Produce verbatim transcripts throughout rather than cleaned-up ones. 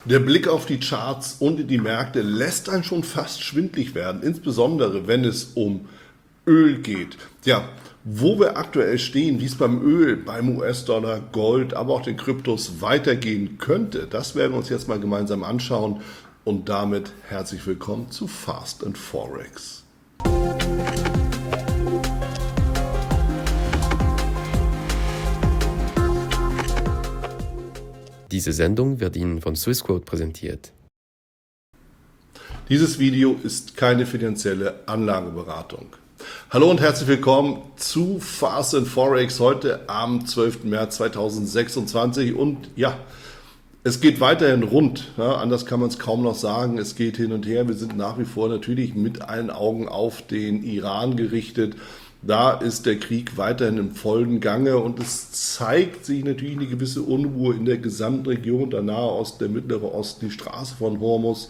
Der Blick auf die Charts und in die Märkte lässt einen schon fast schwindlig werden, insbesondere wenn es um Öl geht. Ja, wo wir aktuell stehen, wie es beim Öl, beim U S-Dollar, Gold, aber auch den Kryptos weitergehen könnte, das werden wir uns jetzt mal gemeinsam anschauen. Und damit herzlich willkommen zu Fast and Forex. Diese Sendung wird Ihnen von Swissquote präsentiert. Dieses Video ist keine finanzielle Anlageberatung. Hallo und herzlich willkommen zu Fast and Forex heute am zwölften März zweitausendsechsundzwanzig. Und ja, es geht weiterhin rund, ja, anders kann man es kaum noch sagen. Es geht hin und her. Wir sind nach wie vor natürlich mit allen Augen auf den Iran gerichtet. Da ist der Krieg weiterhin im vollen Gange und es zeigt sich natürlich eine gewisse Unruhe in der gesamten Region, der Nahe Osten, der Mittlere Osten, die Straße von Hormuz.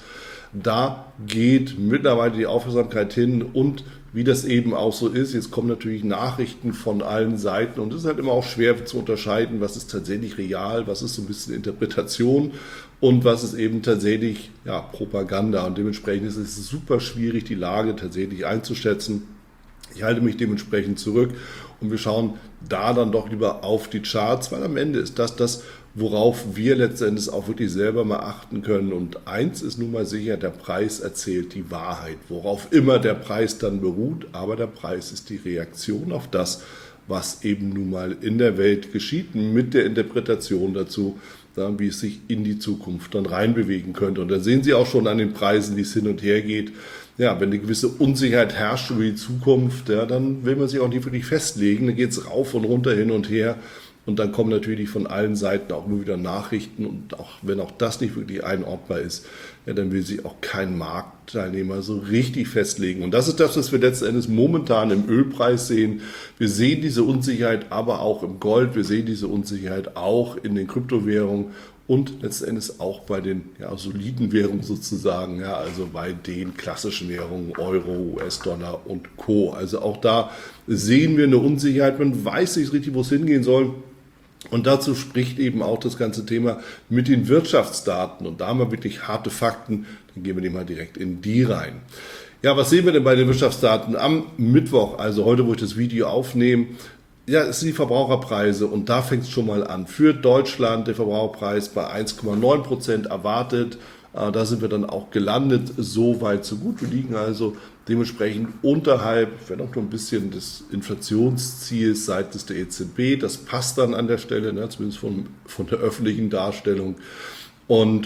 Da geht mittlerweile die Aufmerksamkeit hin und wie das eben auch so ist, jetzt kommen natürlich Nachrichten von allen Seiten und es ist halt immer auch schwer zu unterscheiden, was ist tatsächlich real, was ist so ein bisschen Interpretation und was ist eben tatsächlich ja, Propaganda. Und dementsprechend ist es super schwierig, die Lage tatsächlich einzuschätzen. Ich halte mich dementsprechend zurück und wir schauen da dann doch lieber auf die Charts, weil am Ende ist das das, worauf wir letztendlich auch wirklich selber mal achten können. Und eins ist nun mal sicher, der Preis erzählt die Wahrheit, worauf immer der Preis dann beruht, aber der Preis ist die Reaktion auf das, was eben nun mal in der Welt geschieht, mit der Interpretation dazu, wie es sich in die Zukunft dann reinbewegen könnte. Und da sehen Sie auch schon an den Preisen, wie es hin und her geht. Ja, wenn eine gewisse Unsicherheit herrscht über die Zukunft, ja, dann will man sich auch nicht wirklich festlegen. Dann geht es rauf und runter, hin und her. Und dann kommen natürlich von allen Seiten auch immer wieder Nachrichten. Und auch wenn auch das nicht wirklich einordnbar ist, ja, dann will sich auch kein Marktteilnehmer so richtig festlegen. Und das ist das, was wir letzten Endes momentan im Ölpreis sehen. Wir sehen diese Unsicherheit aber auch im Gold. Wir sehen diese Unsicherheit auch in den Kryptowährungen. Und letzten Endes auch bei den ja, soliden Währungen sozusagen, ja, also bei den klassischen Währungen, Euro, U S-Dollar und Co. Also auch da sehen wir eine Unsicherheit, man weiß nicht richtig, wo es hingehen soll. Und dazu spricht eben auch das ganze Thema mit den Wirtschaftsdaten. Und da haben wir wirklich harte Fakten, dann gehen wir die mal direkt in die rein. Ja, was sehen wir denn bei den Wirtschaftsdaten am Mittwoch, also heute, wo ich das Video aufnehme? Ja, es sind die Verbraucherpreise und da fängt es schon mal an. Für Deutschland der Verbraucherpreis bei eins Komma neun Prozent erwartet. Äh, da sind wir dann auch gelandet. So weit, so gut. Wir liegen also dementsprechend unterhalb, wenn auch nur ein bisschen des Inflationsziels seitens der E Z B. Das passt dann an der Stelle, ne, zumindest von, von der öffentlichen Darstellung. Und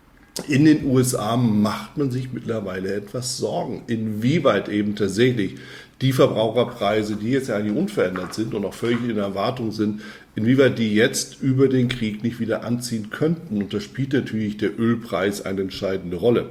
in den U S A macht man sich mittlerweile etwas Sorgen, inwieweit eben tatsächlich die Verbraucherpreise, die jetzt ja eigentlich unverändert sind und auch völlig in Erwartung sind, inwieweit die jetzt über den Krieg nicht wieder anziehen könnten. Und da spielt natürlich der Ölpreis eine entscheidende Rolle.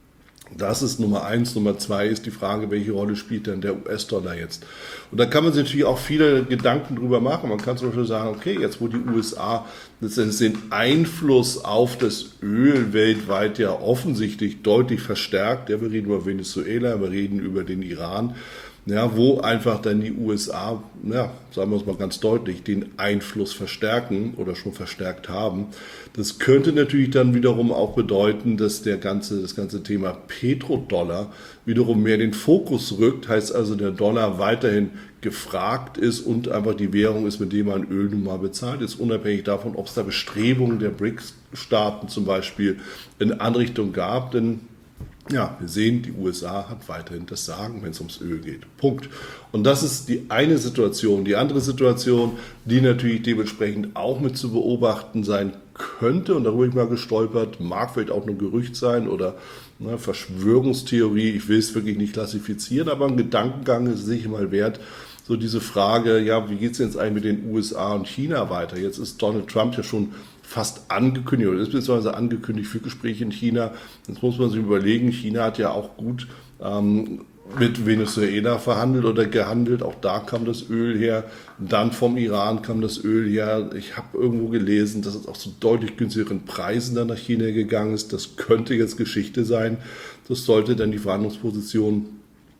Das ist Nummer eins. Nummer zwei ist die Frage, welche Rolle spielt denn der U S-Dollar jetzt? Und da kann man sich natürlich auch viele Gedanken drüber machen. Man kann zum Beispiel sagen, okay, jetzt wo die U S A letztendlich den Einfluss auf das Öl weltweit ja offensichtlich deutlich verstärkt, ja, wir reden über Venezuela, wir reden über den Iran, ja, wo einfach dann die U S A, ja, sagen wir es mal ganz deutlich, den Einfluss verstärken oder schon verstärkt haben. Das könnte natürlich dann wiederum auch bedeuten, dass der ganze, das ganze Thema Petrodollar wiederum mehr in den Fokus rückt, heißt also der Dollar weiterhin gefragt ist und einfach die Währung ist, mit dem man Öl nun mal bezahlt ist, unabhängig davon, ob es da Bestrebungen der BRICS-Staaten zum Beispiel in Anrichtung gab, denn ja, wir sehen, die U S A hat weiterhin das Sagen, wenn es ums Öl geht. Punkt. Und das ist die eine Situation. Die andere Situation, die natürlich dementsprechend auch mit zu beobachten sein könnte, und darüber bin ich mal gestolpert, mag vielleicht auch nur Gerücht sein oder ne, Verschwörungstheorie, ich will es wirklich nicht klassifizieren, aber ein Gedankengang ist sicher mal wert. So diese Frage, ja, wie geht es jetzt eigentlich mit den U S A und China weiter? Jetzt ist Donald Trump ja schon fast angekündigt oder ist beziehungsweise angekündigt für Gespräche in China. Jetzt muss man sich überlegen, China hat ja auch gut ähm, mit Venezuela verhandelt oder gehandelt. Auch da kam das Öl her. Dann vom Iran kam das Öl her. Ich habe irgendwo gelesen, dass es auch zu deutlich günstigeren Preisen dann nach China gegangen ist. Das könnte jetzt Geschichte sein. Das sollte dann die Verhandlungsposition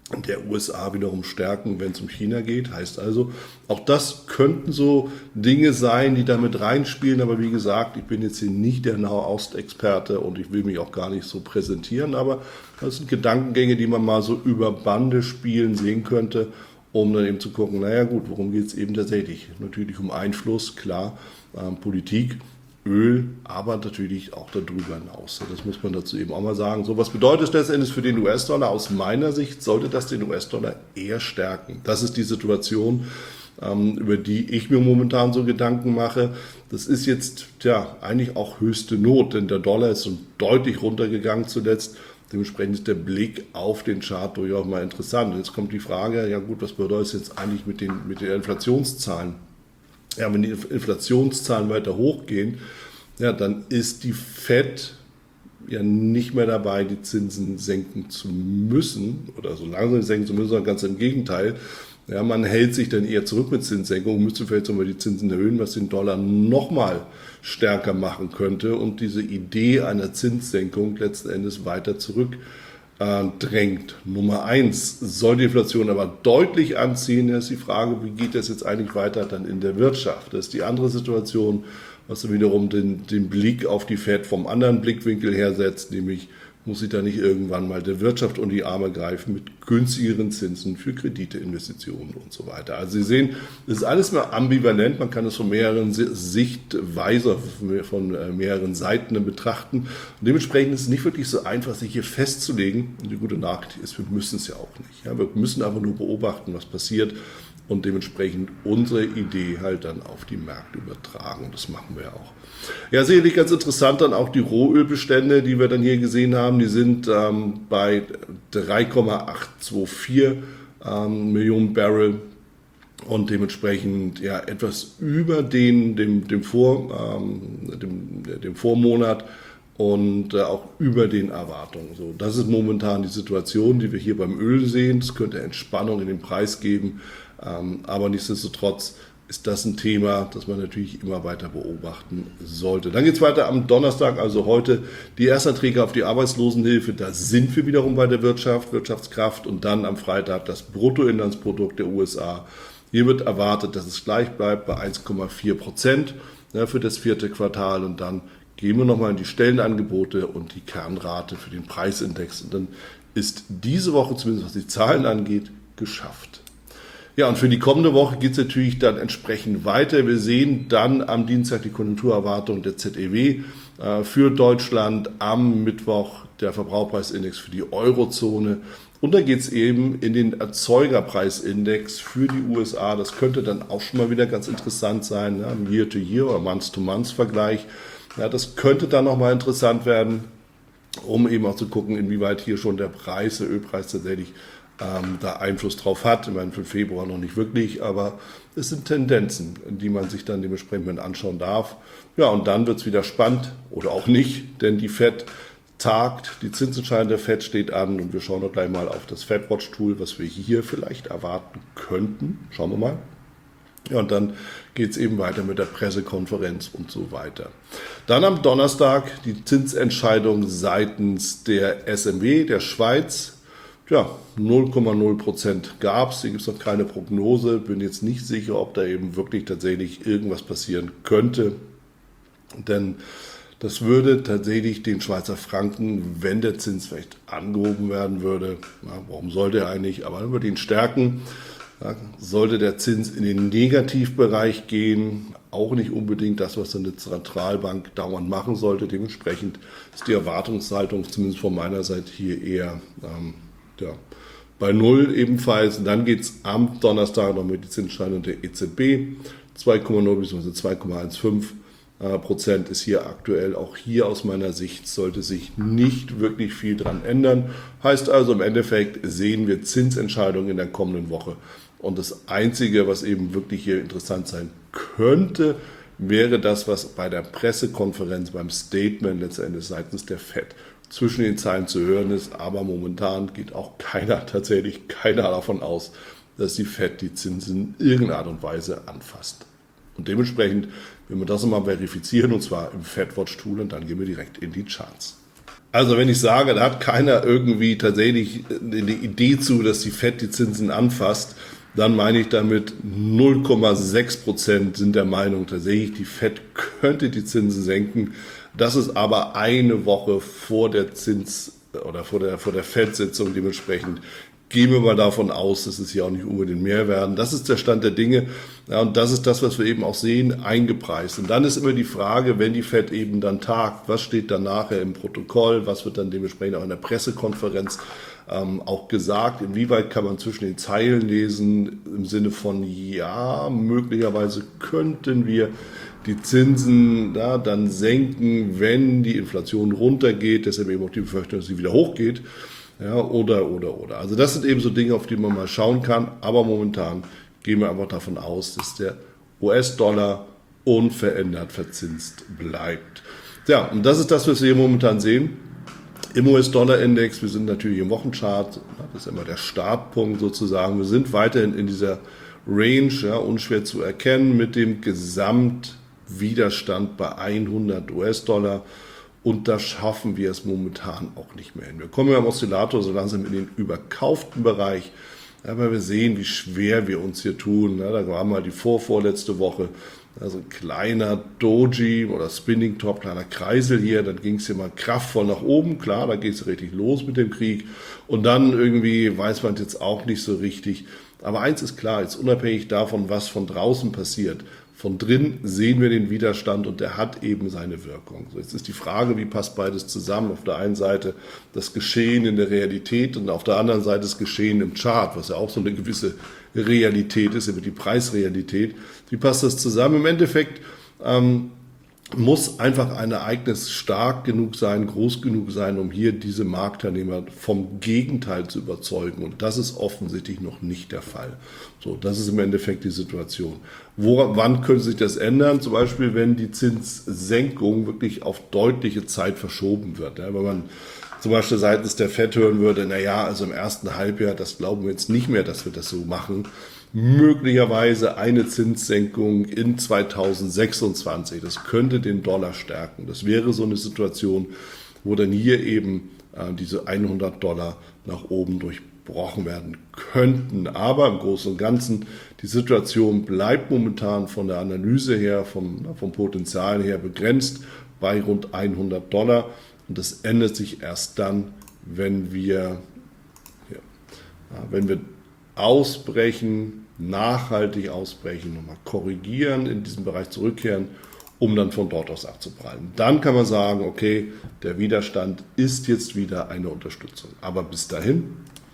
der U S A wiederum stärken, wenn es um China geht. Heißt also, auch das könnten so Dinge sein, die damit reinspielen. Aber wie gesagt, ich bin jetzt hier nicht der Nahost-Experte und ich will mich auch gar nicht so präsentieren. Aber das sind Gedankengänge, die man mal so über Bande spielen sehen könnte, um dann eben zu gucken, naja gut, worum geht es eben tatsächlich? Natürlich um Einfluss, klar, ähm, Politik, Öl, aber natürlich auch darüber hinaus. Das muss man dazu eben auch mal sagen. So, was bedeutet das letztendlich für den U S-Dollar? Aus meiner Sicht sollte das den U S-Dollar eher stärken. Das ist die Situation, ähm, über die ich mir momentan so Gedanken mache. Das ist jetzt ja eigentlich auch höchste Not, denn der Dollar ist so deutlich runtergegangen zuletzt. Dementsprechend ist der Blick auf den Chart durchaus mal interessant. Und jetzt kommt die Frage, ja gut, was bedeutet das jetzt eigentlich mit den, mit den Inflationszahlen? Ja, wenn die Inflationszahlen weiter hochgehen, ja, dann ist die Fed ja nicht mehr dabei, die Zinsen senken zu müssen oder so langsam senken zu müssen, sondern ganz im Gegenteil. Ja, man hält sich dann eher zurück mit Zinssenkungen, müsste vielleicht sogar die Zinsen erhöhen, was den Dollar nochmal stärker machen könnte und diese Idee einer Zinssenkung letzten Endes weiter zurück drängt. Nummer eins, soll die Inflation aber deutlich anziehen, ist die Frage, wie geht das jetzt eigentlich weiter dann in der Wirtschaft? Das ist die andere Situation, was dann wiederum den, den Blick auf die Fed vom anderen Blickwinkel her setzt, nämlich muss sie da nicht irgendwann mal der Wirtschaft unter die Arme greifen mit günstigeren Zinsen für Kredite, Investitionen und so weiter. Also Sie sehen, das ist alles mal ambivalent, man kann es von mehreren Sichtweisen, von mehreren Seiten betrachten. Und dementsprechend ist es nicht wirklich so einfach, sich hier festzulegen. Und die gute Nachricht ist, wir müssen es ja auch nicht. Ja, wir müssen einfach nur beobachten, was passiert und dementsprechend unsere Idee halt dann auf die Märkte übertragen. Und das machen wir auch. Ja, sicherlich ganz interessant dann auch die Rohölbestände, die wir dann hier gesehen haben. Die sind ähm, bei drei Komma achthundertvierundzwanzig ähm, Millionen Barrel und dementsprechend ja etwas über den, dem, dem, Vor, ähm, dem, dem Vormonat und äh, auch über den Erwartungen. So, das ist momentan die Situation, die wir hier beim Öl sehen. Es könnte Entspannung in den Preis geben, ähm, aber nichtsdestotrotz ist das ein Thema, das man natürlich immer weiter beobachten sollte. Dann geht es weiter am Donnerstag, also heute die Erstanträge auf die Arbeitslosenhilfe. Da sind wir wiederum bei der Wirtschaft, Wirtschaftskraft und dann am Freitag das Bruttoinlandsprodukt der U S A. Hier wird erwartet, dass es gleich bleibt bei eins Komma vier Prozent ja, für das vierte Quartal und dann gehen wir nochmal in die Stellenangebote und die Kernrate für den Preisindex. Und dann ist diese Woche, zumindest was die Zahlen angeht, geschafft. Ja, und für die kommende Woche geht es natürlich dann entsprechend weiter. Wir sehen dann am Dienstag die Konjunkturerwartung der Z E W äh, für Deutschland, am Mittwoch der Verbraucherpreisindex für die Eurozone. Und dann geht es eben in den Erzeugerpreisindex für die U S A. Das könnte dann auch schon mal wieder ganz interessant sein, ja, im Year-to-Year- oder Month-to-Month-Vergleich. Ja, das könnte dann nochmal interessant werden, um eben auch zu gucken, inwieweit hier schon der Preis, der Ölpreis tatsächlich ähm, da Einfluss drauf hat. Ich meine, für Februar noch nicht wirklich, aber es sind Tendenzen, die man sich dann dementsprechend anschauen darf. Ja, und dann wird es wieder spannend oder auch nicht, denn die Fed tagt, die Zinsentscheidung der Fed steht an und wir schauen doch gleich mal auf das Fed-Watch-Tool, was wir hier vielleicht erwarten könnten. Schauen wir mal. Ja, und dann geht es eben weiter mit der Pressekonferenz und so weiter. Dann am Donnerstag die Zinsentscheidung seitens der S M W, der Schweiz. Ja, null Komma null Prozent gab es. Hier gibt es noch keine Prognose. Bin jetzt nicht sicher, ob da eben wirklich tatsächlich irgendwas passieren könnte. Denn das würde tatsächlich den Schweizer Franken, wenn der Zins vielleicht angehoben werden würde, na, warum sollte er eigentlich, aber dann würde ihn stärken. Ja, sollte der Zins in den Negativbereich gehen, auch nicht unbedingt das, was eine Zentralbank dauernd machen sollte. Dementsprechend ist die Erwartungshaltung zumindest von meiner Seite hier eher ähm, ja, bei Null ebenfalls. Und dann geht es am Donnerstag noch mit der Zinsentscheidung der E Z B. zwei Komma null bzw. zwei Komma fünfzehn Prozent ist hier aktuell. Auch hier aus meiner Sicht sollte sich nicht wirklich viel dran ändern. Heißt also im Endeffekt sehen wir Zinsentscheidungen in der kommenden Woche. Und das Einzige, was eben wirklich hier interessant sein könnte, wäre das, was bei der Pressekonferenz, beim Statement letztendlich seitens der Fed zwischen den Zeilen zu hören ist. Aber momentan geht auch keiner, tatsächlich keiner davon aus, dass die Fed die Zinsen in irgendeiner Art und Weise anfasst. Und dementsprechend, wenn wir das nochmal verifizieren, und zwar im Fed-Watch-Tool, und dann gehen wir direkt in die Charts. Also wenn ich sage, da hat keiner irgendwie tatsächlich eine Idee zu, dass die Fed die Zinsen anfasst, dann meine ich damit null Komma sechs Prozent sind der Meinung tatsächlich, die Fed könnte die Zinsen senken. Das ist aber eine Woche vor der Zins- oder vor der, vor der Fed-Sitzung. Dementsprechend gehen wir mal davon aus, dass es hier auch nicht unbedingt mehr werden. Das ist der Stand der Dinge. Ja, und das ist das, was wir eben auch sehen, eingepreist. Und dann ist immer die Frage, wenn die Fed eben dann tagt, was steht dann nachher im Protokoll, was wird dann dementsprechend auch in der Pressekonferenz ähm, auch gesagt, inwieweit kann man zwischen den Zeilen lesen, im Sinne von, ja, möglicherweise könnten wir die Zinsen ja, dann senken, wenn die Inflation runtergeht, deshalb eben auch die Befürchtung, dass sie wieder hochgeht. Ja, oder, oder, oder. Also das sind eben so Dinge, auf die man mal schauen kann. Aber momentan gehen wir einfach davon aus, dass der U S-Dollar unverändert verzinst bleibt. Ja, und das ist das, was wir hier momentan sehen. Im U S-Dollar-Index, wir sind natürlich im Wochenchart, das ist immer der Startpunkt sozusagen. Wir sind weiterhin in dieser Range, ja, unschwer zu erkennen, mit dem Gesamtwiderstand bei hundert U S-Dollar. Und da schaffen wir es momentan auch nicht mehr hin. Wir kommen ja am Oszillator so langsam in den überkauften Bereich, aber wir sehen, wie schwer wir uns hier tun. Da war mal die vorvorletzte Woche, also ein kleiner Doji oder Spinning Top, kleiner Kreisel hier, dann ging es hier mal kraftvoll nach oben. Klar, da geht es richtig los mit dem Krieg. Und dann irgendwie weiß man jetzt auch nicht so richtig. Aber eins ist klar, jetzt unabhängig davon, was von draußen passiert, von drin sehen wir den Widerstand und der hat eben seine Wirkung. So, jetzt ist die Frage, wie passt beides zusammen? Auf der einen Seite das Geschehen in der Realität und auf der anderen Seite das Geschehen im Chart, was ja auch so eine gewisse Realität ist, über die Preisrealität. Wie passt das zusammen? Im Endeffekt ähm, muss einfach ein Ereignis stark genug sein, groß genug sein, um hier diese Marktteilnehmer vom Gegenteil zu überzeugen. Und das ist offensichtlich noch nicht der Fall. So, das ist im Endeffekt die Situation. Wo, wann könnte sich das ändern? Zum Beispiel, wenn die Zinssenkung wirklich auf deutliche Zeit verschoben wird. Ja, wenn man zum Beispiel seitens der Fed hören würde, naja, also im ersten Halbjahr, das glauben wir jetzt nicht mehr, dass wir das so machen. Möglicherweise eine Zinssenkung in zweitausendsechsundzwanzig. Das könnte den Dollar stärken. Das wäre so eine Situation, wo dann hier eben äh, diese hundert Dollar nach oben durchbrochen werden könnten. Aber im Großen und Ganzen, die Situation bleibt momentan von der Analyse her, vom, vom Potenzial her begrenzt bei rund hundert Dollar. Und das ändert sich erst dann, wenn wir, ja, wenn wir ausbrechen, nachhaltig ausbrechen, nochmal korrigieren, in diesem Bereich zurückkehren, um dann von dort aus abzuprallen. Dann kann man sagen, okay, der Widerstand ist jetzt wieder eine Unterstützung. Aber bis dahin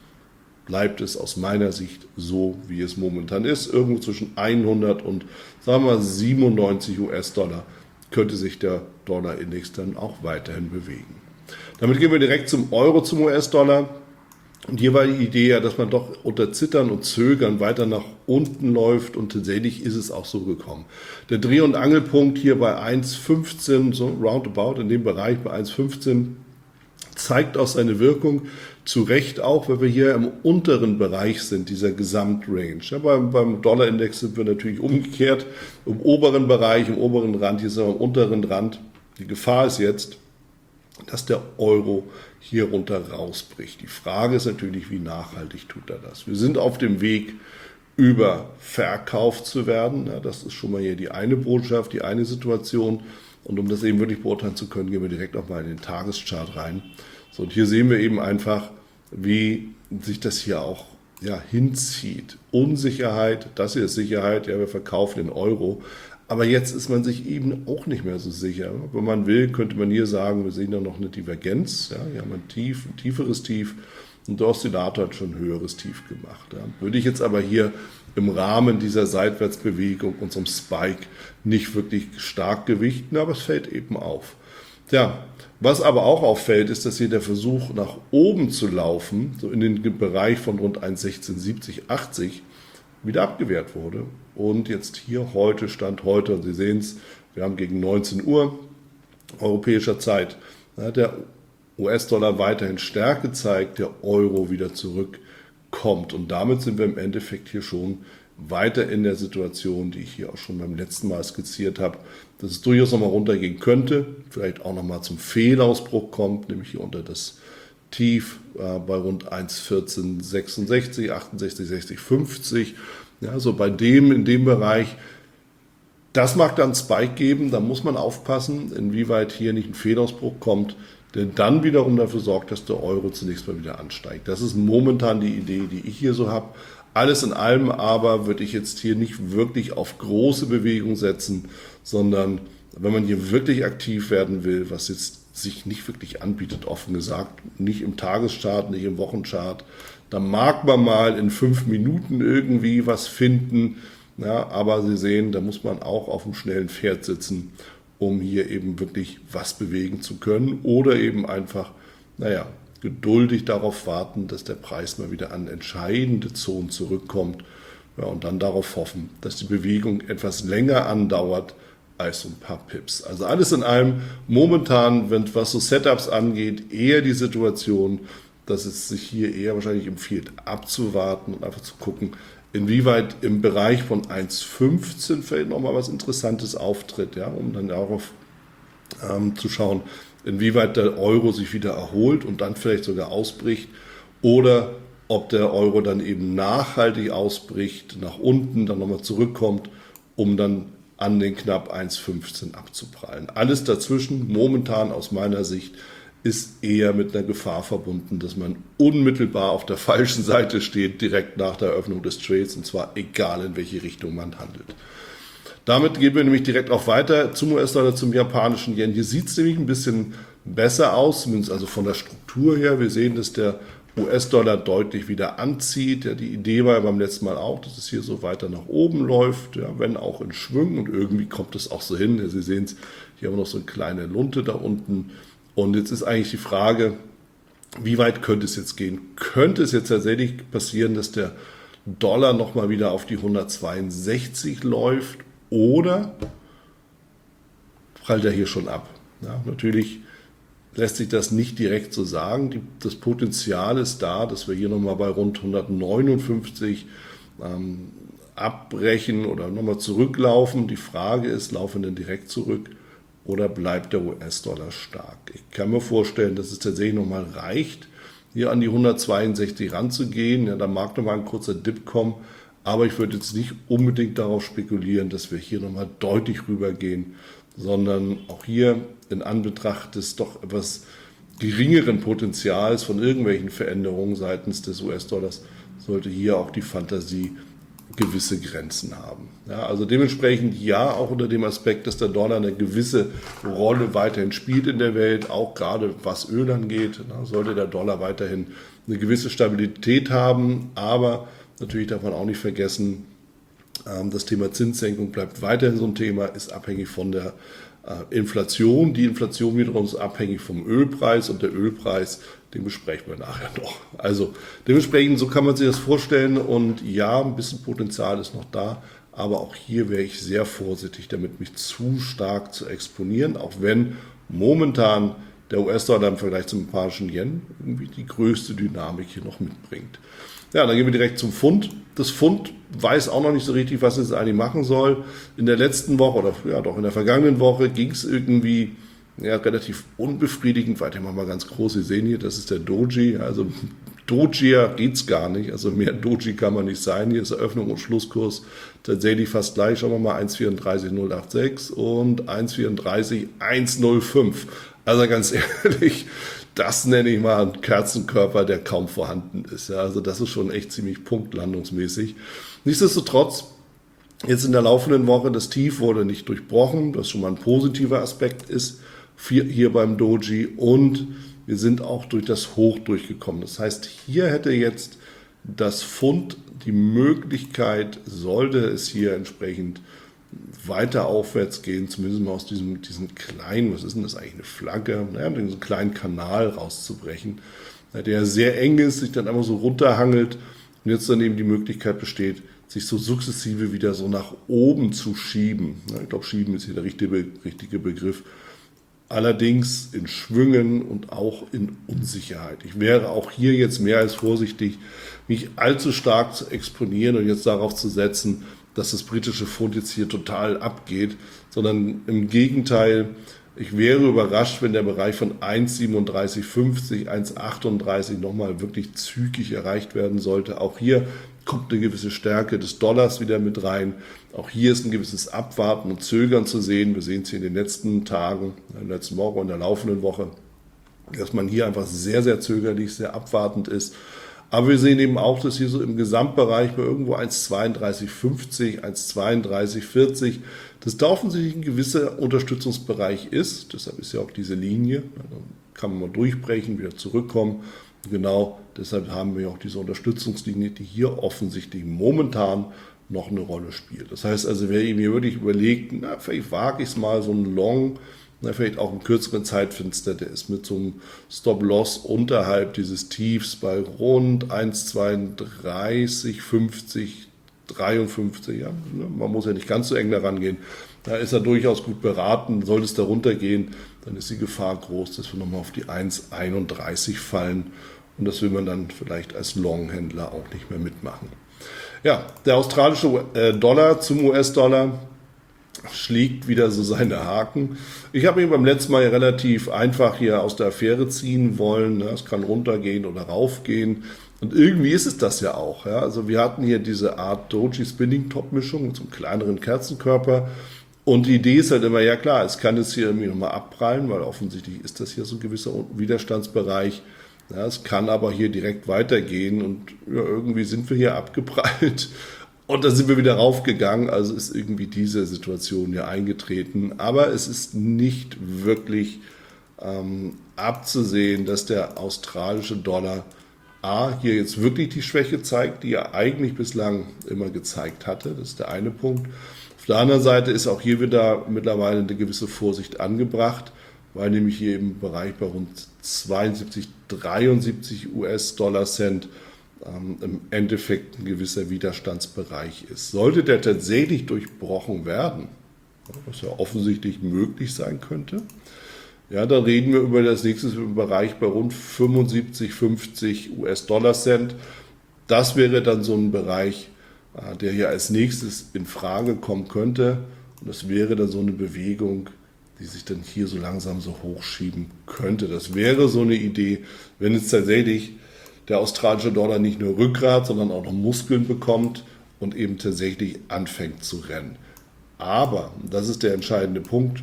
bleibt es aus meiner Sicht so, wie es momentan ist. Irgendwo zwischen hundert und sagen wir siebenundneunzig U S-Dollar könnte sich der Dollar-Index dann auch weiterhin bewegen. Damit gehen wir direkt zum Euro, zum U S-Dollar. Und hier war die Idee ja, dass man doch unter Zittern und Zögern weiter nach unten läuft und tatsächlich ist es auch so gekommen. Der Dreh- und Angelpunkt hier bei eins Komma fünfzehn, so roundabout in dem Bereich bei eins Komma fünfzehn, zeigt auch seine Wirkung. Zu Recht auch, weil wir hier im unteren Bereich sind, dieser Gesamtrange. Ja, beim, beim Dollar-Index sind wir natürlich umgekehrt, im oberen Bereich, im oberen Rand, hier sind wir am unteren Rand. Die Gefahr ist jetzt, dass der Euro hier runter rausbricht. Die Frage ist natürlich, wie nachhaltig tut er das? Wir sind auf dem Weg, überverkauft zu werden. Ja, das ist schon mal hier die eine Botschaft, die eine Situation. Und um das eben wirklich beurteilen zu können, gehen wir direkt auch mal in den Tageschart rein. So, und hier sehen wir eben einfach, wie sich das hier auch ja, hinzieht. Unsicherheit, das hier ist Sicherheit, ja, wir verkaufen in Euro. Aber jetzt ist man sich eben auch nicht mehr so sicher. Wenn man will, könnte man hier sagen, wir sehen da noch eine Divergenz. Ja, hier haben wir ein, tief, ein tieferes Tief und der Oszillator hat schon ein höheres Tief gemacht. Ja. Würde ich jetzt aber hier im Rahmen dieser Seitwärtsbewegung, unserem Spike, nicht wirklich stark gewichten, aber es fällt eben auf. Ja, was aber auch auffällt, ist, dass hier der Versuch nach oben zu laufen, so in den Bereich von rund eins Komma sechzehn siebzig achtzig, wieder abgewehrt wurde. Und jetzt hier heute, Stand heute, und Sie sehen es, wir haben gegen neunzehn Uhr europäischer Zeit, da hat der U S-Dollar weiterhin Stärke zeigt, der Euro wieder zurückkommt. Und damit sind wir im Endeffekt hier schon weiter in der Situation, die ich hier auch schon beim letzten Mal skizziert habe, dass es durchaus nochmal runtergehen könnte, vielleicht auch nochmal zum Fehlausbruch kommt, nämlich hier unter das Tief äh, bei rund eins Komma vierzehn sechsundsechzig, achtundsechzig, sechzig, fünfzig. Ja, so bei dem, in dem Bereich, das mag dann einen Spike geben, da muss man aufpassen, inwieweit hier nicht ein Fehlausbruch kommt, der dann wiederum dafür sorgt, dass der Euro zunächst mal wieder ansteigt. Das ist momentan die Idee, die ich hier so habe. Alles in allem aber würde ich jetzt hier nicht wirklich auf große Bewegung setzen, sondern wenn man hier wirklich aktiv werden will, was jetzt sich nicht wirklich anbietet, offen gesagt, nicht im Tageschart, nicht im Wochenchart, da mag man mal in fünf Minuten irgendwie was finden, ja, aber Sie sehen, da muss man auch auf einem schnellen Pferd sitzen, um hier eben wirklich was bewegen zu können oder eben einfach, naja, geduldig darauf warten, dass der Preis mal wieder an entscheidende Zonen zurückkommt, ja, und dann darauf hoffen, dass die Bewegung etwas länger andauert als so ein paar Pips. Also alles in allem momentan, wenn was so Setups angeht, eher die Situation, dass es sich hier eher wahrscheinlich empfiehlt, abzuwarten und einfach zu gucken, inwieweit im Bereich von eins Komma fünfzehn vielleicht nochmal was Interessantes auftritt, ja, um dann darauf ähm, zu schauen, inwieweit der Euro sich wieder erholt und dann vielleicht sogar ausbricht oder ob der Euro dann eben nachhaltig ausbricht, nach unten, dann nochmal zurückkommt, um dann an den knapp eins Komma fünfzehn abzuprallen. Alles dazwischen, momentan aus meiner Sicht, ist eher mit einer Gefahr verbunden, dass man unmittelbar auf der falschen Seite steht, direkt nach der Eröffnung des Trades, und zwar egal, in welche Richtung man handelt. Damit gehen wir nämlich direkt auch weiter zum U S-Dollar, zum japanischen Yen. Hier sieht es nämlich ein bisschen besser aus, zumindest also von der Struktur her. Wir sehen, dass der U S-Dollar deutlich wieder anzieht. Ja, die Idee war ja beim letzten Mal auch, dass es hier so weiter nach oben läuft, ja, wenn auch in Schwüngen, und irgendwie kommt es auch so hin. Ja, Sie sehen es, hier haben wir noch so eine kleine Lunte da unten. Und jetzt ist eigentlich die Frage, wie weit könnte es jetzt gehen? Könnte es jetzt tatsächlich passieren, dass der Dollar nochmal wieder auf die hundertzweiundsechzig läuft, oder prallt er hier schon ab? Ja, natürlich lässt sich das nicht direkt so sagen. Die, das Potenzial ist da, dass wir hier nochmal bei rund hundertneunundfünfzig ähm, abbrechen oder nochmal zurücklaufen. Die Frage ist, laufen wir denn direkt zurück oder bleibt der U S-Dollar stark? Ich kann mir vorstellen, dass es tatsächlich nochmal reicht, hier an die hundertzweiundsechzig ranzugehen. Ja, da mag nochmal ein kurzer Dip kommen, aber ich würde jetzt nicht unbedingt darauf spekulieren, dass wir hier nochmal deutlich rübergehen, sondern auch hier in Anbetracht des doch etwas geringeren Potenzials von irgendwelchen Veränderungen seitens des U S-Dollars sollte hier auch die Fantasie gewisse Grenzen haben. Ja, also dementsprechend ja, auch unter dem Aspekt, dass der Dollar eine gewisse Rolle weiterhin spielt in der Welt, auch gerade was Öl angeht, na, sollte der Dollar weiterhin eine gewisse Stabilität haben, aber natürlich darf man auch nicht vergessen, das Thema Zinssenkung bleibt weiterhin so ein Thema, ist abhängig von der Inflation. Die Inflation wiederum ist abhängig vom Ölpreis, und der Ölpreis, den besprechen wir nachher noch. Also dementsprechend, so kann man sich das vorstellen, und ja, ein bisschen Potenzial ist noch da, aber auch hier wäre ich sehr vorsichtig damit, mich zu stark zu exponieren, auch wenn momentan der U S-Dollar im Vergleich zum japanischen Yen irgendwie die größte Dynamik hier noch mitbringt. Ja, dann gehen wir direkt zum Pfund. Das Pfund weiß auch noch nicht so richtig, was es eigentlich machen soll. In der letzten Woche oder ja doch in der vergangenen Woche ging es irgendwie ja, relativ unbefriedigend weiter. Ich mache mal ganz groß, Sie sehen hier, das ist der Doji. Also Dojier geht es gar nicht. Also mehr Doji kann man nicht sein. Hier ist Eröffnung und Schlusskurs tatsächlich fast gleich. Schauen wir mal, eins Komma vierunddreißig null sechsundachtzig und eins Komma vierunddreißig eins null fünf. Also ganz ehrlich, das nenne ich mal einen Kerzenkörper, der kaum vorhanden ist. Ja, also das ist schon echt ziemlich punktlandungsmäßig. Nichtsdestotrotz, jetzt in der laufenden Woche, das Tief wurde nicht durchbrochen, was schon mal ein positiver Aspekt ist hier beim Doji, und wir sind auch durch das Hoch durchgekommen. Das heißt, hier hätte jetzt das Pfund die Möglichkeit, sollte es hier entsprechend weiter aufwärts gehen, zumindest mal aus diesem, diesem kleinen, was ist denn das eigentlich, eine Flagge, naja, diesen kleinen Kanal rauszubrechen, der sehr eng ist, sich dann einfach so runterhangelt und jetzt dann eben die Möglichkeit besteht, sich so sukzessive wieder so nach oben zu schieben. Ich glaube, schieben ist hier der richtige, richtige Begriff. allerdings in Schwüngen und auch in Unsicherheit. Ich wäre auch hier jetzt mehr als vorsichtig, mich allzu stark zu exponieren und jetzt darauf zu setzen, dass das britische Pfund jetzt hier total abgeht, sondern im Gegenteil, ich wäre überrascht, wenn der Bereich von eins Komma siebenunddreißig fünfzig, eins Komma achtunddreißig nochmal wirklich zügig erreicht werden sollte. Auch hier kommt eine gewisse Stärke des Dollars wieder mit rein. Auch hier ist ein gewisses Abwarten und Zögern zu sehen. Wir sehen es hier in den letzten Tagen, in der letzten Woche und der laufenden Woche, dass man hier einfach sehr, sehr zögerlich, sehr abwartend ist. Aber wir sehen eben auch, dass hier so im Gesamtbereich bei irgendwo eins Komma zweiunddreißig fünfzig, eins Komma zweiunddreißig vierzig, dass da offensichtlich ein gewisser Unterstützungsbereich ist. Deshalb ist ja auch diese Linie. Da kann man mal durchbrechen, wieder zurückkommen. Genau deshalb haben wir auch diese Unterstützungslinie, die hier offensichtlich momentan noch eine Rolle spielt. Das heißt also, wer mir wirklich überlegt, na, vielleicht wage ich es mal, so ein Long, na, vielleicht auch im kürzeren Zeitfenster, der ist mit so einem Stop-Loss unterhalb dieses Tiefs bei rund eins Komma zweiunddreißig fünfzig, dreiundfünfzig. Ja, man muss ja nicht ganz so eng daran gehen. Da ist er durchaus gut beraten. Sollte es da runtergehen, dann ist die Gefahr groß, dass wir nochmal auf die eins Komma einunddreißig fallen. Und das will man dann vielleicht als Long-Händler auch nicht mehr mitmachen. Ja, der australische Dollar zum U S-Dollar schlägt wieder so seine Haken. Ich habe ihn beim letzten Mal relativ einfach hier aus der Affäre ziehen wollen. Es kann runtergehen oder raufgehen. Und irgendwie ist es das ja auch. Also wir hatten hier diese Art Doji-Spinning-Top-Mischung mit so einem kleineren Kerzenkörper. Und die Idee ist halt immer, ja klar, es kann jetzt hier irgendwie nochmal abprallen, weil offensichtlich ist das hier so ein gewisser Widerstandsbereich. Ja, es kann aber hier direkt weitergehen und ja, irgendwie sind wir hier abgeprallt und dann sind wir wieder raufgegangen. Also ist irgendwie diese Situation hier eingetreten. Aber es ist nicht wirklich ähm, abzusehen, dass der australische Dollar A, hier jetzt wirklich die Schwäche zeigt, die er eigentlich bislang immer gezeigt hatte. Das ist der eine Punkt. Auf der anderen Seite ist auch hier wieder mittlerweile eine gewisse Vorsicht angebracht, weil nämlich hier im Bereich bei rund zweiundsiebzig, dreiundsiebzig U S-Dollar-Cent ähm, im Endeffekt ein gewisser Widerstandsbereich ist. Sollte der tatsächlich durchbrochen werden, was ja offensichtlich möglich sein könnte, ja, dann reden wir über das nächste Bereich bei rund fünfundsiebzig, fünfzig U S-Dollar-Cent. Das wäre dann so ein Bereich, äh, der hier als nächstes in Frage kommen könnte. Und das wäre dann so eine Bewegung, die sich dann hier so langsam so hochschieben könnte. Das wäre so eine Idee, wenn jetzt tatsächlich der australische Dollar nicht nur Rückgrat, sondern auch noch Muskeln bekommt und eben tatsächlich anfängt zu rennen. Aber, das ist der entscheidende Punkt,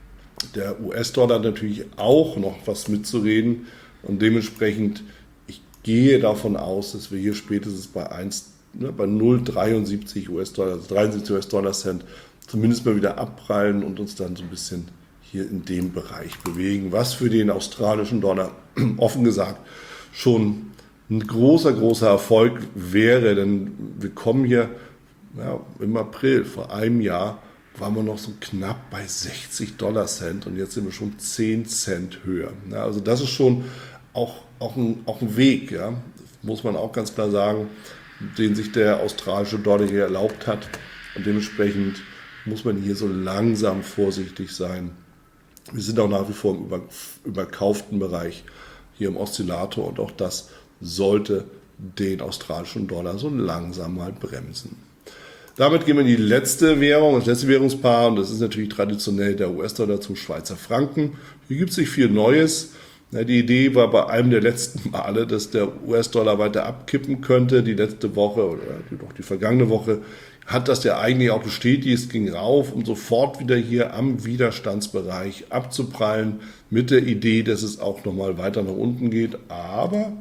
der U S-Dollar natürlich auch noch was mitzureden und dementsprechend, ich gehe davon aus, dass wir hier spätestens bei eins, ne, bei null Komma dreiundsiebzig US-Dollar, also dreiundsiebzig US-Dollar-Cent zumindest mal wieder abprallen und uns dann so ein bisschen hier in dem Bereich bewegen, was für den australischen Dollar offen gesagt schon ein großer, großer Erfolg wäre, denn wir kommen hier ja, im April vor einem Jahr waren wir noch so knapp bei sechzig Dollar Cent und jetzt sind wir schon zehn Cent höher. Ja, also das ist schon auch, auch, ein, auch ein Weg, ja, muss man auch ganz klar sagen, den sich der australische Dollar hier erlaubt hat und dementsprechend muss man hier so langsam vorsichtig sein. Wir sind auch nach wie vor im über, überkauften Bereich hier im Oszillator und auch das sollte den australischen Dollar so langsam mal bremsen. Damit gehen wir in die letzte Währung, das letzte Währungspaar und das ist natürlich traditionell der U S-Dollar zum Schweizer Franken. Hier gibt es nicht viel Neues. Die Idee war bei einem der letzten Male, dass der U S-Dollar weiter abkippen könnte. Die letzte Woche oder doch die vergangene Woche hat das ja eigentlich auch bestätigt. Es ging rauf, um sofort wieder hier am Widerstandsbereich abzuprallen mit der Idee, dass es auch nochmal weiter nach unten geht. Aber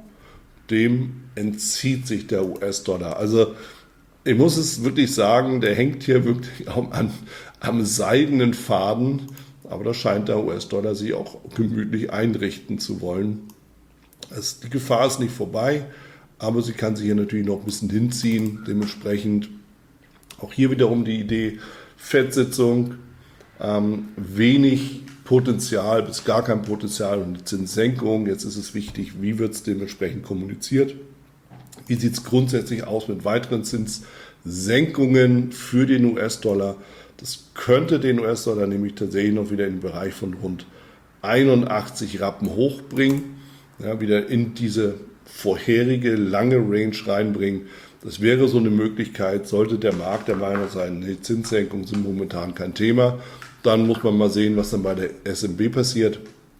dem entzieht sich der U S-Dollar. Also ich muss es wirklich sagen, der hängt hier wirklich am, am seidenen Faden. Aber da scheint der U S-Dollar sich auch gemütlich einrichten zu wollen. Es, die Gefahr ist nicht vorbei, aber sie kann sich hier natürlich noch ein bisschen hinziehen. Dementsprechend auch hier wiederum die Idee, Fed-Sitzung, ähm, wenig Potenzial bis gar kein Potenzial und eine Zinssenkung. Jetzt ist es wichtig, wie wird es dementsprechend kommuniziert. Wie sieht es grundsätzlich aus mit weiteren Zinssenkungen für den U S-Dollar? Das könnte den U S-Dollar nämlich tatsächlich noch wieder in den Bereich von rund einundachtzig Rappen hochbringen, ja, wieder in diese vorherige lange Range reinbringen. Das wäre so eine Möglichkeit, sollte der Markt der Meinung sein, nee, Zinssenkungen sind momentan kein Thema, dann muss man mal sehen, was dann bei der S M B passiert.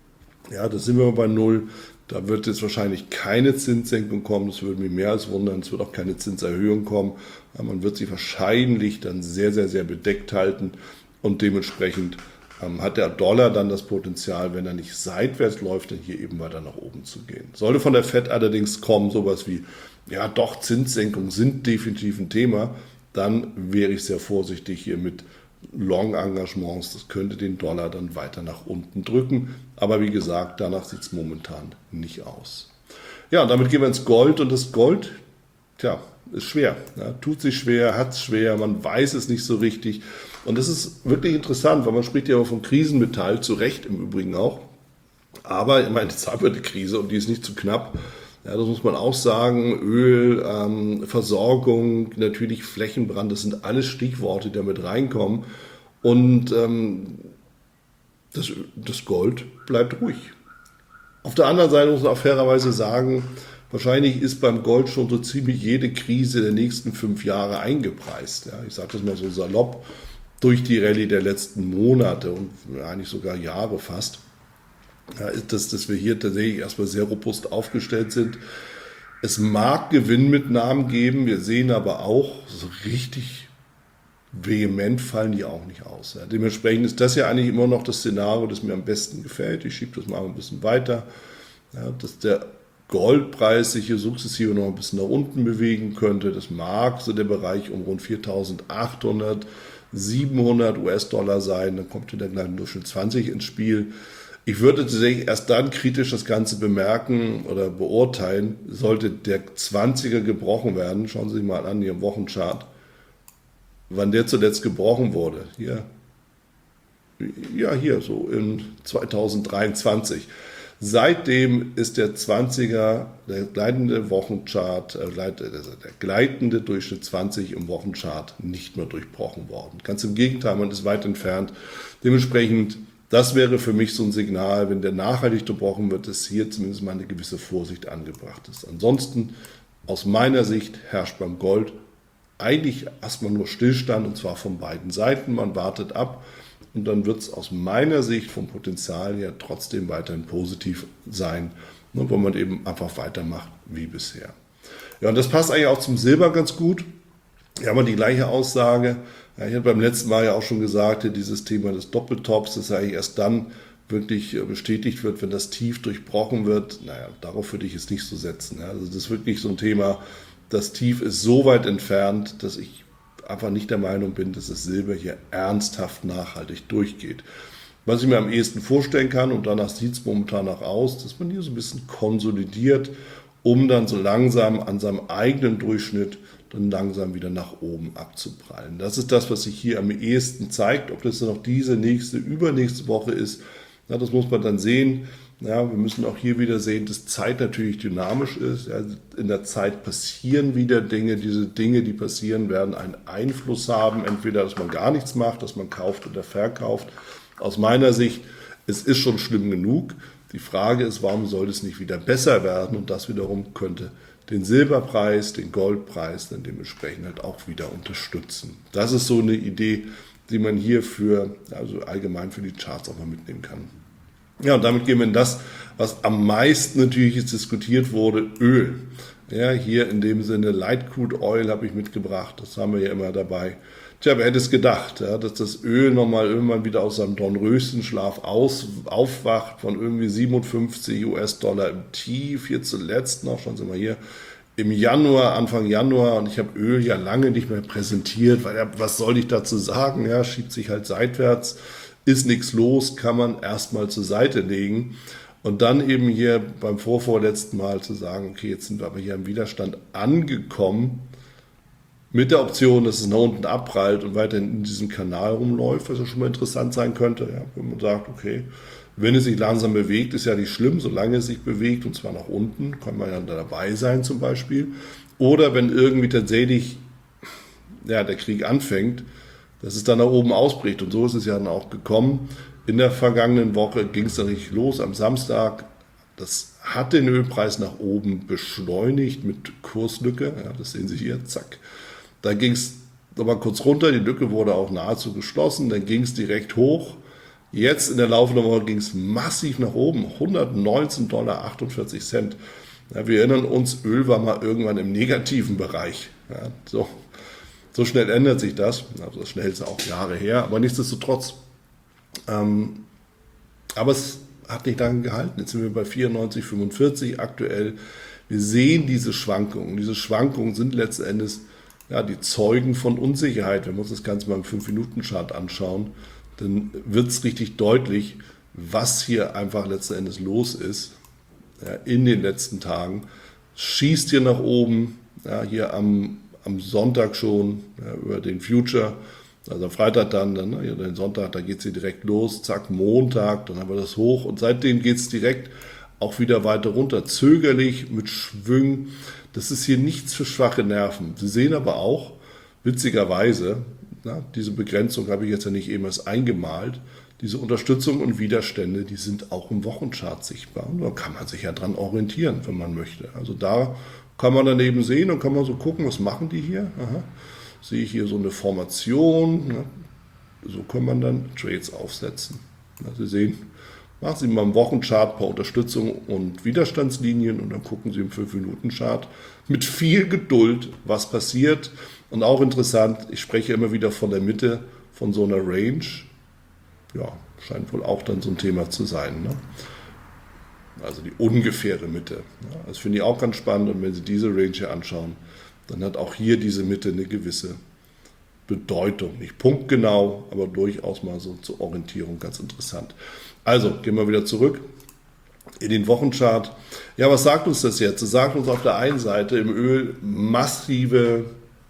Ja, da sind wir bei null. Da wird jetzt wahrscheinlich keine Zinssenkung kommen, das würde mich mehr als wundern, es wird auch keine Zinserhöhung kommen. Ja, man wird sich wahrscheinlich dann sehr, sehr, sehr bedeckt halten und dementsprechend ähm, hat der Dollar dann das Potenzial, wenn er nicht seitwärts läuft, dann hier eben weiter nach oben zu gehen. Sollte von der Fed allerdings kommen, sowas wie, ja doch, Zinssenkungen sind definitiv ein Thema, dann wäre ich sehr vorsichtig hier mit Long-Engagements, das könnte den Dollar dann weiter nach unten drücken. Aber wie gesagt, danach sieht es momentan nicht aus. Ja, und damit gehen wir ins Gold. Und das Gold, tja, ist schwer. Ja, tut sich schwer, hat es schwer, man weiß es nicht so richtig. Und das ist wirklich interessant, weil man spricht ja immer von Krisenmetall, zu Recht im Übrigen auch. Aber ich meine, jetzt haben wir eine Krise und die ist nicht zu knapp. Ja, das muss man auch sagen. Öl, ähm, Versorgung, natürlich Flächenbrand, das sind alles Stichworte, die da mit reinkommen. Und ähm, das, das Gold bleibt ruhig. Auf der anderen Seite muss man auch fairerweise sagen, wahrscheinlich ist beim Gold schon so ziemlich jede Krise der nächsten fünf Jahre eingepreist. Ja, ich sage das mal so salopp, durch die Rallye der letzten Monate und eigentlich sogar Jahre fast. Ja, ist das, dass wir hier tatsächlich erstmal sehr robust aufgestellt sind. Es mag Gewinnmitnahmen geben, wir sehen aber auch, so richtig vehement fallen die auch nicht aus. Ja, dementsprechend ist das ja eigentlich immer noch das Szenario, das mir am besten gefällt. Ich schiebe das mal ein bisschen weiter, ja, dass der Goldpreis sich hier sukzessive noch ein bisschen nach unten bewegen könnte. Das mag so der Bereich um rund viertausendachthundert, siebenhundert US-Dollar sein. Dann kommt wieder gleich Durchschnitt zwanzig ins Spiel. Ich würde tatsächlich erst dann kritisch das Ganze bemerken oder beurteilen, sollte der zwanziger gebrochen werden. Schauen Sie sich mal an, hier im Wochenchart, wann der zuletzt gebrochen wurde. Hier, ja, hier, so in zweitausenddreiundzwanzig. Seitdem ist der zwanziger, der gleitende Wochenchart, äh, der gleitende Durchschnitt zwanzig im Wochenchart nicht mehr durchbrochen worden. Ganz im Gegenteil, man ist weit entfernt. Dementsprechend, das wäre für mich so ein Signal, wenn der nachhaltig durchbrochen wird, dass hier zumindest mal eine gewisse Vorsicht angebracht ist. Ansonsten, aus meiner Sicht, herrscht beim Gold eigentlich erstmal nur Stillstand, und zwar von beiden Seiten. Man wartet ab und dann wird es aus meiner Sicht vom Potenzial her trotzdem weiterhin positiv sein, ne, wo man eben einfach weitermacht wie bisher. Ja, und das passt eigentlich auch zum Silber ganz gut. Hier haben wir die gleiche Aussage. Ja, ich habe beim letzten Mal ja auch schon gesagt, dieses Thema des Doppeltops, das eigentlich erst dann wirklich bestätigt wird, wenn das Tief durchbrochen wird. Naja, darauf würde ich es nicht so setzen. Ja, also das ist wirklich so ein Thema, das Tief ist so weit entfernt, dass ich einfach nicht der Meinung bin, dass das Silber hier ernsthaft nachhaltig durchgeht. Was ich mir am ehesten vorstellen kann, und danach sieht es momentan auch aus, dass man hier so ein bisschen konsolidiert, um dann so langsam an seinem eigenen Durchschnitt dann langsam wieder nach oben abzuprallen. Das ist das, was sich hier am ehesten zeigt. Ob das dann noch diese nächste, übernächste Woche ist, ja, das muss man dann sehen. Ja, wir müssen auch hier wieder sehen, dass Zeit natürlich dynamisch ist. Ja, in der Zeit passieren wieder Dinge. Diese Dinge, die passieren, werden einen Einfluss haben. Entweder, dass man gar nichts macht, dass man kauft oder verkauft. Aus meiner Sicht, es ist schon schlimm genug. Die Frage ist, warum soll es nicht wieder besser werden? Und das wiederum könnte den Silberpreis, den Goldpreis dann dementsprechend halt auch wieder unterstützen. Das ist so eine Idee, die man hier für, also allgemein für die Charts auch mal mitnehmen kann. Ja, und damit gehen wir in das, was am meisten natürlich jetzt diskutiert wurde, Öl. Ja, hier in dem Sinne Light Crude Oil habe ich mitgebracht, das haben wir ja immer dabei. Tja, wer hätte es gedacht, ja, dass das Öl nochmal irgendwann wieder aus seinem Dornröschenschlaf aus, aufwacht von irgendwie siebenundfünfzig US-Dollar im Tief, hier zuletzt noch, schon sind wir hier, im Januar, Anfang Januar, und ich habe Öl ja lange nicht mehr präsentiert, weil ja, was soll ich dazu sagen, ja, schiebt sich halt seitwärts, ist nichts los, kann man erstmal zur Seite legen. Und dann eben hier beim vorvorletzten Mal zu sagen, okay, jetzt sind wir aber hier am Widerstand angekommen, mit der Option, dass es nach unten abprallt und weiterhin in diesem Kanal rumläuft, was ja schon mal interessant sein könnte. Ja, wenn man sagt, okay, wenn es sich langsam bewegt, ist ja nicht schlimm, solange es sich bewegt, und zwar nach unten, kann man ja dabei sein zum Beispiel. Oder wenn irgendwie tatsächlich ja, der Krieg anfängt, dass es dann nach oben ausbricht. Und so ist es ja dann auch gekommen. In der vergangenen Woche ging es dann richtig los am Samstag. Das hat den Ölpreis nach oben beschleunigt mit Kurslücke. Ja, das sehen Sie hier, zack. Da ging es nochmal kurz runter, die Lücke wurde auch nahezu geschlossen, dann ging es direkt hoch. Jetzt in der laufenden Woche ging es massiv nach oben, hundertneunzehn Dollar achtundvierzig Cent. Ja, wir erinnern uns, Öl war mal irgendwann im negativen Bereich. Ja, so, so schnell ändert sich das. Also das schnell ist auch Jahre her, aber nichtsdestotrotz. Ähm, aber es hat nicht lange gehalten. Jetzt sind wir bei vierundneunzig Komma fünfundvierzig aktuell. Wir sehen diese Schwankungen. Diese Schwankungen sind letzten Endes ja, die Zeugen von Unsicherheit. Wenn wir uns das Ganze mal im fünf Minuten Chart anschauen, dann wird es richtig deutlich, was hier einfach letzten Endes los ist. Ja, in den letzten Tagen. Schießt hier nach oben, ja, hier am, am Sonntag schon ja, über den Future, also am Freitag dann, dann ja, den Sonntag, da geht es hier direkt los, zack, Montag, dann haben wir das hoch und seitdem geht es direkt auch wieder weiter runter, zögerlich, mit Schwüngen. Das ist hier nichts für schwache Nerven. Sie sehen aber auch, witzigerweise, na, diese Begrenzung habe ich jetzt ja nicht eben erst eingemalt, diese Unterstützung und Widerstände, die sind auch im Wochenchart sichtbar. Und da kann man sich ja dran orientieren, wenn man möchte. Also da kann man daneben sehen und kann man so gucken, was machen die hier. Aha. Sehe ich hier so eine Formation. Ne? So kann man dann Trades aufsetzen. Ja, Sie sehen, machen Sie mal im Wochenchart ein paar Unterstützung und Widerstandslinien und dann gucken Sie im fünf Minuten Chart mit viel Geduld, was passiert. Und auch interessant, ich spreche immer wieder von der Mitte von so einer Range. Ja, scheint wohl auch dann so ein Thema zu sein. Ne? Also die ungefähre Mitte. Ja, das finde ich auch ganz spannend. Und wenn Sie diese Range hier anschauen, dann hat auch hier diese Mitte eine gewisse Bedeutung. Nicht punktgenau, aber durchaus mal so zur Orientierung ganz interessant. Also, gehen wir wieder zurück in den Wochenchart. Ja, was sagt uns das jetzt? Es sagt uns auf der einen Seite im Öl massive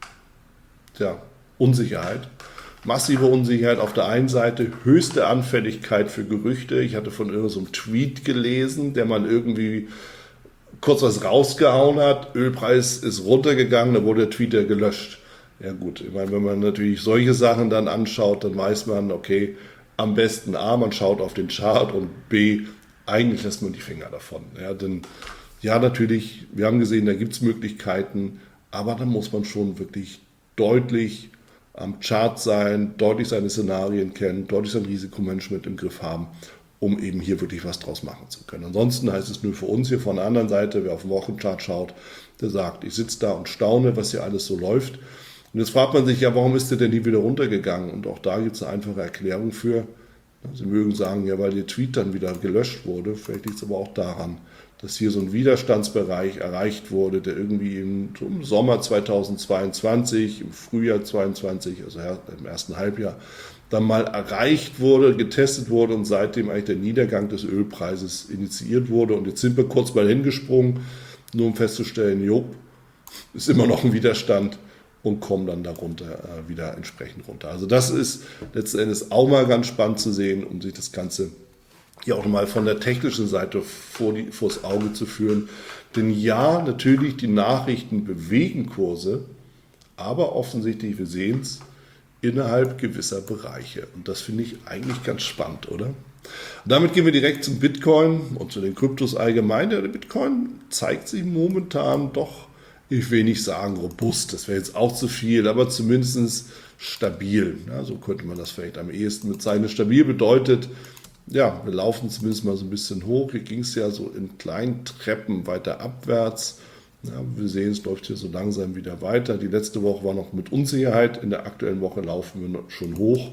ja, Unsicherheit. Massive Unsicherheit auf der einen Seite, höchste Anfälligkeit für Gerüchte. Ich hatte von irgendeinem so Tweet gelesen, der man irgendwie kurz was rausgehauen hat. Ölpreis ist runtergegangen, da wurde der Tweet ja gelöscht. Ja gut, ich meine, wenn man natürlich solche Sachen dann anschaut, dann weiß man, okay, am besten A, man schaut auf den Chart und B, eigentlich lässt man die Finger davon. Ja, denn ja, natürlich, wir haben gesehen, da gibt es Möglichkeiten, aber da muss man schon wirklich deutlich am Chart sein, deutlich seine Szenarien kennen, deutlich sein Risikomanagement im Griff haben, um eben hier wirklich was draus machen zu können. Ansonsten heißt es nur für uns hier von der anderen Seite, wer auf den Wochenchart schaut, der sagt, ich sitze da und staune, was hier alles so läuft. Und jetzt fragt man sich, ja, warum ist der denn nie wieder runtergegangen? Und auch da gibt es eine einfache Erklärung für. Sie mögen sagen, ja, weil der Tweet dann wieder gelöscht wurde. Vielleicht liegt es aber auch daran, dass hier so ein Widerstandsbereich erreicht wurde, der irgendwie im, im Sommer zweitausendzweiundzwanzig, im Frühjahr zweitausendzweiundzwanzig, also im ersten Halbjahr, dann mal erreicht wurde, getestet wurde und seitdem eigentlich der Niedergang des Ölpreises initiiert wurde. Und jetzt sind wir kurz mal hingesprungen, nur um festzustellen, jo, ist immer noch ein Widerstand und kommen dann darunter äh, wieder entsprechend runter. Also das ist letzten Endes auch mal ganz spannend zu sehen, um sich das Ganze hier auch mal von der technischen Seite vor die, vors Auge zu führen. Denn ja, natürlich, die Nachrichten bewegen Kurse, aber offensichtlich, wir sehen es, innerhalb gewisser Bereiche. Und das finde ich eigentlich ganz spannend, oder? Und damit gehen wir direkt zum Bitcoin und zu den Kryptos allgemein. Der Bitcoin zeigt sich momentan doch, ich will nicht sagen robust, das wäre jetzt auch zu viel, aber zumindest stabil. Ja, so könnte man das vielleicht am ehesten mit sein. Stabil bedeutet, ja, wir laufen zumindest mal so ein bisschen hoch. Hier ging es ja so in kleinen Treppen weiter abwärts. Ja, wir sehen, es läuft hier so langsam wieder weiter. Die letzte Woche war noch mit Unsicherheit. In der aktuellen Woche laufen wir schon hoch.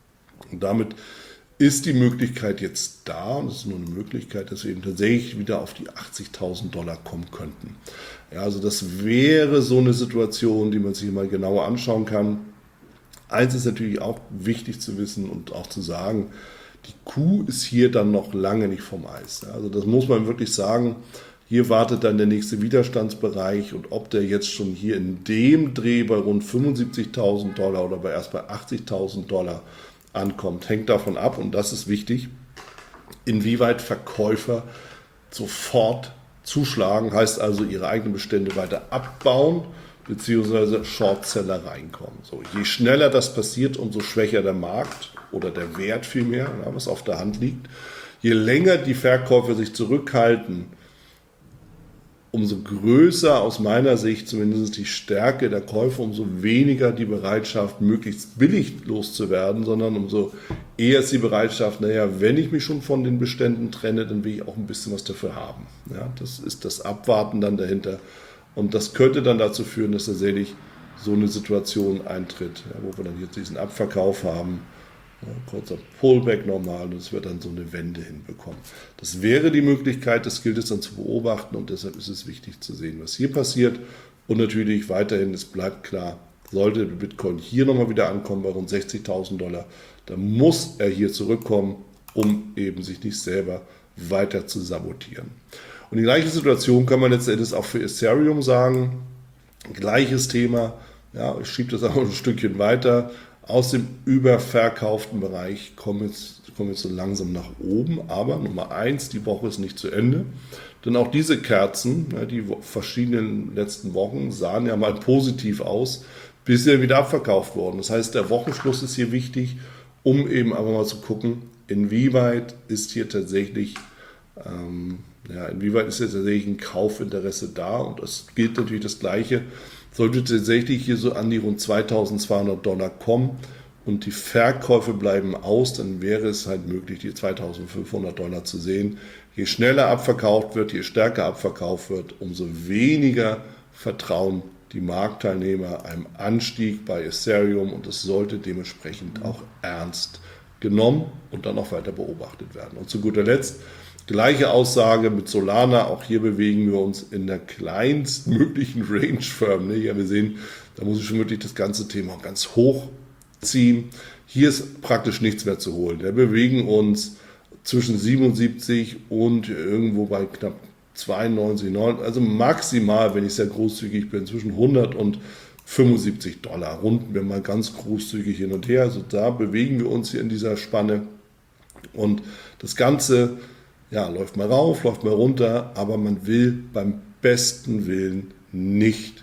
Und damit ist die Möglichkeit jetzt da, und es ist nur eine Möglichkeit, dass wir eben tatsächlich wieder auf die achtzigtausend Dollar kommen könnten. Ja, also das wäre so eine Situation, die man sich mal genauer anschauen kann. Eins ist natürlich auch wichtig zu wissen und auch zu sagen, die Kuh ist hier dann noch lange nicht vom Eis. Also das muss man wirklich sagen. Hier wartet dann der nächste Widerstandsbereich und ob der jetzt schon hier in dem Dreh bei rund fünfundsiebzigtausend Dollar oder bei erst bei achtzigtausend Dollar ankommt, hängt davon ab, und das ist wichtig, inwieweit Verkäufer sofort zuschlagen, heißt also ihre eigenen Bestände weiter abbauen, beziehungsweise Shortseller reinkommen. So, je schneller das passiert, umso schwächer der Markt. oder der Wert vielmehr, ja, was auf der Hand liegt. Je länger die Verkäufer sich zurückhalten, umso größer aus meiner Sicht zumindest die Stärke der Käufer, umso weniger die Bereitschaft, möglichst billig loszuwerden, sondern umso eher ist die Bereitschaft, naja, wenn ich mich schon von den Beständen trenne, dann will ich auch ein bisschen was dafür haben. Ja, das ist das Abwarten dann dahinter. Und das könnte dann dazu führen, dass tatsächlich so eine Situation eintritt, ja, wo wir dann jetzt diesen Abverkauf haben, ja, kurzer Pullback normal, und es wird dann so eine Wende hinbekommen. Das wäre die Möglichkeit, das gilt es dann zu beobachten, und deshalb ist es wichtig zu sehen, was hier passiert. Und natürlich weiterhin, es bleibt klar, sollte der Bitcoin hier nochmal wieder ankommen bei rund sechzigtausend Dollar, dann muss er hier zurückkommen, um eben sich nicht selber weiter zu sabotieren. Und die gleiche Situation kann man letztendlich auch für Ethereum sagen. Gleiches Thema, ja, ich schiebe das auch ein Stückchen weiter. Aus dem überverkauften Bereich kommen jetzt, kommen jetzt so langsam nach oben. Aber Nummer eins, die Woche ist nicht zu Ende. Denn auch diese Kerzen, ja, die verschiedenen letzten Wochen, sahen ja mal positiv aus, bis sie wieder abverkauft wurden. Das heißt, der Wochenschluss ist hier wichtig, um eben aber mal zu gucken, inwieweit ist hier tatsächlich, ähm, ja, inwieweit ist hier tatsächlich ein Kaufinteresse da. Und es gilt natürlich das Gleiche. Sollte tatsächlich hier so an die rund zweitausendzweihundert Dollar kommen und die Verkäufe bleiben aus, dann wäre es halt möglich, die zweitausendfünfhundert Dollar zu sehen. Je schneller abverkauft wird, je stärker abverkauft wird, umso weniger vertrauen die Marktteilnehmer einem Anstieg bei Ethereum, und es sollte dementsprechend auch ernst genommen und dann auch weiter beobachtet werden. Und zu guter Letzt, gleiche Aussage mit Solana, auch hier bewegen wir uns in der kleinstmöglichen Range-Firm. Ja, wir sehen, da muss ich schon wirklich das ganze Thema ganz hoch ziehen. Hier ist praktisch nichts mehr zu holen. Wir bewegen uns zwischen siebenundsiebzig und irgendwo bei knapp zweiundneunzig, neunundneunzig, also maximal, wenn ich sehr großzügig bin, zwischen hundert und fünfundsiebzig Dollar. Runden wir mal ganz großzügig hin und her. Also da bewegen wir uns hier in dieser Spanne. Und das Ganze, ja, läuft mal rauf, läuft mal runter, aber man will beim besten Willen nicht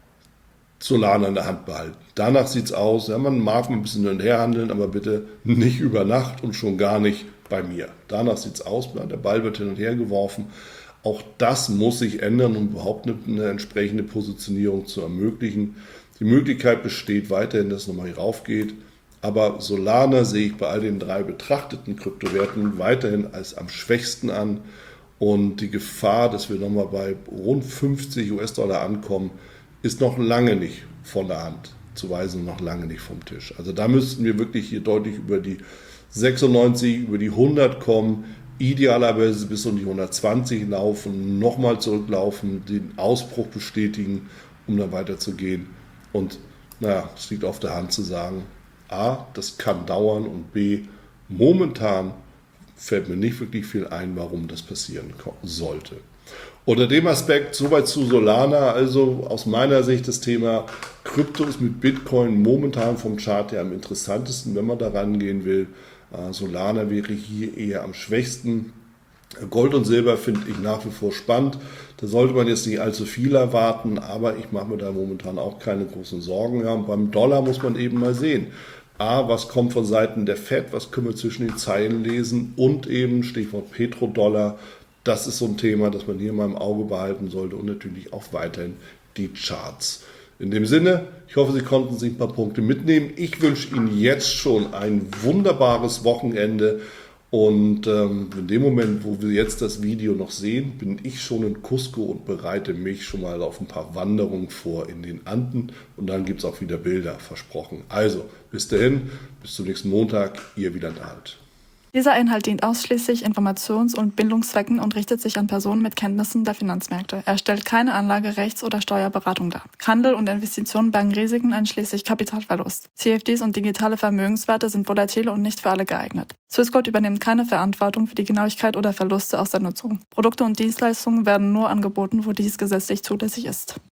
Solana in der Hand behalten. Danach sieht es aus, ja, man mag ein bisschen hin und her handeln, aber bitte nicht über Nacht und schon gar nicht bei mir. Danach sieht es aus, der Ball wird hin und her geworfen. Auch das muss sich ändern, um überhaupt eine, eine entsprechende Positionierung zu ermöglichen. Die Möglichkeit besteht weiterhin, dass es nochmal hier rauf geht. Aber Solana sehe ich bei all den drei betrachteten Kryptowerten weiterhin als am schwächsten an. Und die Gefahr, dass wir nochmal bei rund fünfzig US-Dollar ankommen, ist noch lange nicht von der Hand zu weisen, noch lange nicht vom Tisch. Also da müssten wir wirklich hier deutlich über die sechsundneunzig, über die hundert kommen, idealerweise bis um die hundertzwanzig laufen, nochmal zurücklaufen, den Ausbruch bestätigen, um dann weiterzugehen. Und naja, es liegt auf der Hand zu sagen, A, das kann dauern, und B, momentan fällt mir nicht wirklich viel ein, warum das passieren sollte. Unter dem Aspekt soweit zu Solana, also aus meiner Sicht das Thema Krypto ist mit Bitcoin momentan vom Chart her am interessantesten, wenn man da rangehen will. Solana wäre hier eher am schwächsten. Gold und Silber finde ich nach wie vor spannend. Da sollte man jetzt nicht allzu viel erwarten, aber ich mache mir da momentan auch keine großen Sorgen. Ja, und beim Dollar muss man eben mal sehen. A, was kommt von Seiten der Fed, was können wir zwischen den Zeilen lesen, und eben Stichwort Petrodollar. Das ist so ein Thema, das man hier mal im Auge behalten sollte, und natürlich auch weiterhin die Charts. In dem Sinne, ich hoffe, Sie konnten sich ein paar Punkte mitnehmen. Ich wünsche Ihnen jetzt schon ein wunderbares Wochenende. Und ähm, in dem Moment, wo wir jetzt das Video noch sehen, bin ich schon in Cusco und bereite mich schon mal auf ein paar Wanderungen vor in den Anden. Und dann gibt es auch wieder Bilder, versprochen. Also, bis dahin, bis zum nächsten Montag, Ihr Wieland Alt. Dieser Inhalt dient ausschließlich Informations- und Bildungszwecken und richtet sich an Personen mit Kenntnissen der Finanzmärkte. Er stellt keine Anlage-, Rechts- oder Steuerberatung dar. Handel und Investitionen bergen Risiken einschließlich Kapitalverlust. C F Ds und digitale Vermögenswerte sind volatile und nicht für alle geeignet. Swissquote übernimmt keine Verantwortung für die Genauigkeit oder Verluste aus der Nutzung. Produkte und Dienstleistungen werden nur angeboten, wo dies gesetzlich zulässig ist.